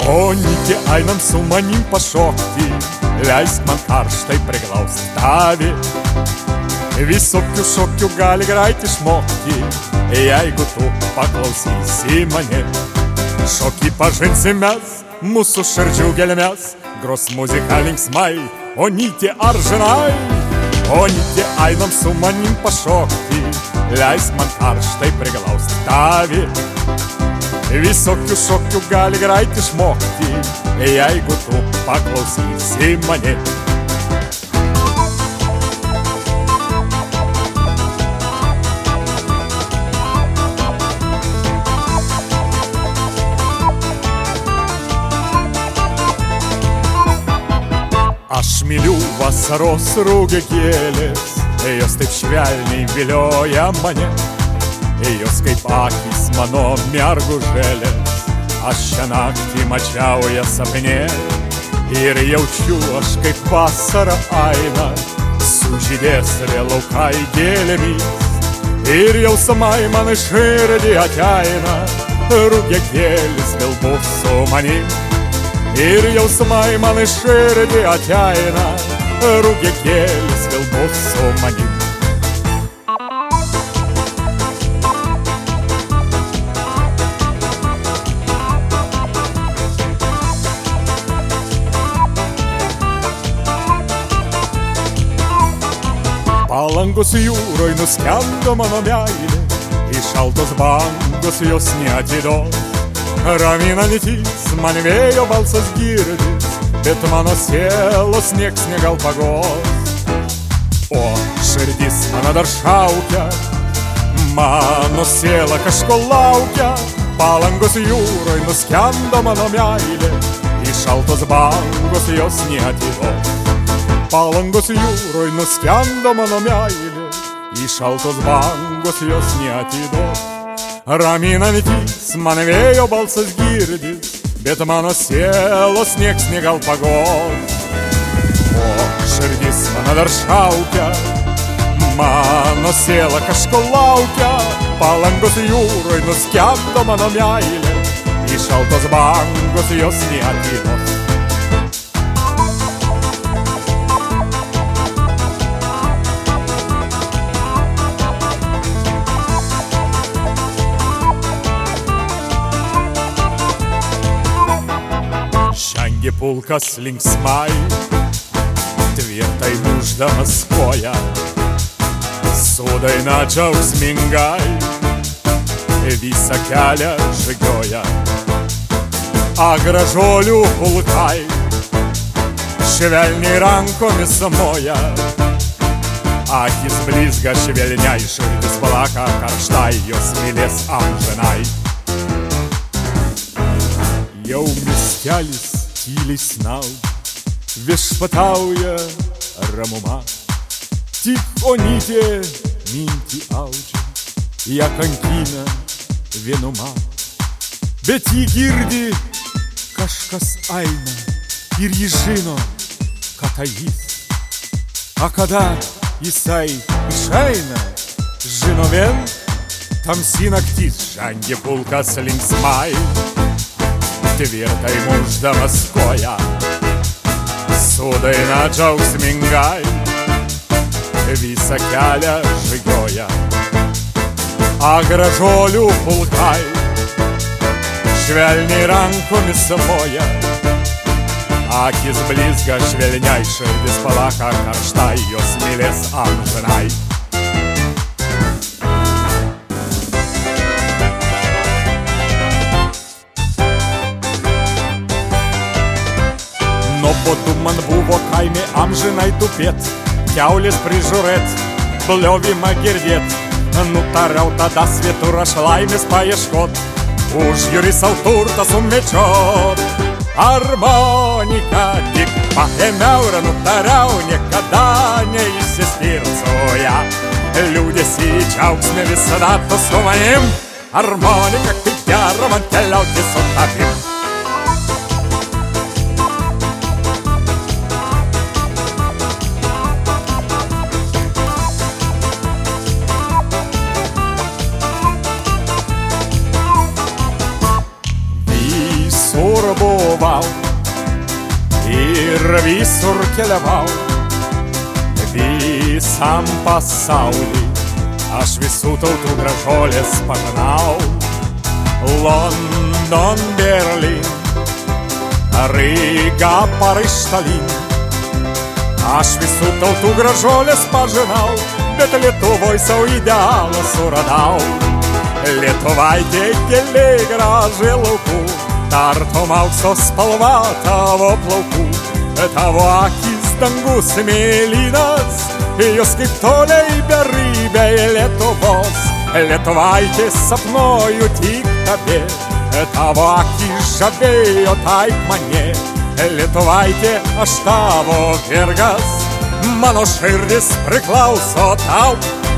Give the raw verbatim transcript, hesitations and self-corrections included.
O Nīte ainam su manim pašokti, leisk man karštai priglaust tavi. Visokių šokių gali greit išmokti, jeigu tu paklausysi mane. Šokį pažinsim mes, mūsų širdžių gelmes, gros muzika linksmai, o Nīte ar žinai? O Nīte ainam su manim pašokti, leisk man karštai priglaust tavi. Visokių šokių gali greit išmokti, jeigu tu paklausysi mane. Aš myliu vasaros rūgė gėlės, jos taip švelniai vilioja mane. Jos kaip akys mano mergužėlės, aš šią naktį mačiau jas sapne. Ir jaučiu aš kaip vasara aina, sužydės vėl laukai gėlėmis. Ir jausmai man į širdį ateina, rūgė gėlės vėl bus su manim. Ir jausmai man į širdį ateina, rūgė gėlės vėl bus su manim. Palangos jūroj nuskendo mano meilė, į šaltos bangos jos neatidos. Raminantis man vėjo balsas girdis, bet mano sielos nieks negal pagos. O širdis mano dar šaukia, mano siela kažko laukia. Palangos jūroj nuskendo mano meilė, į šaltos bangos jos neatidos. Palangos jūroj nuskendo mano meilė, į šaltos bangos jos neatidos. Raminantis man vėjo balsas girdis, bet mano sielos nieks negal pagos. O širdis mano dar šaukia, mano siela kažko laukia. Palangos jūroj nuskendo mano meilė, į šaltos bangos jos neatidos. Žengė pulkas linksmai, tvirtai muždamas koją, su daina džiaugsmingai visą kelią žygioja. A gražuolių pulkai švelniai rankomis moja, akis blizga švelniai, širdis plaka karštai, jos mylės amžinai. Jau miestelis tyliai snaudžia, viešpatauja ramuma. Tik Onytė mintį audžia, ją kankina vienuma. Bet jį girdi kažkas aina, ir jį žino, kad tai jis. A kada jisai išeina, žino vien, tamsi naktis. Žengė pulkas linksmai, tvirtai muždamas koją, su daina džiaugsmingai visą kelią žygioja. A gražuolių pulkai švelniai rankomis moja, akis blizga švelniai, širdis plaka karštai, jos mylės amžinai. Nuobodu man buvo kaime amžinai tupėt, kiaulės prižiūrėt, bliovimą girdėt. Nutariau tada svetur aš laimės paieškot, užjūrį sau turtą sumedžiot. Harmonika tik paėmiau ir nutariau niekada neišsiskirt su ja. Liūdėsi džiaugsmė visada tu su manim, harmonika kaip gera man keliauti su tavim. visur buvau ir visur keliavau, visam pasaulį aš visų tautų gražuolės pažinau. London, Berlin, Ryga, Paryž, Talin, aš visų tautų gražuolės pažinau, bet Lietuvoj savo idealą suradau. Lietuvaitė gėlė graži laukų, tartum aukso spalva tavo plaukų, tavo akis dangus mėlynas, jos kaip toliai beribė Lietuvos. Lietuvaitė sapnuoju tik tave, tavo akis žavėjo taip mane. Lietuvaitė, aš tavo vergas, mano širdis priklauso tau.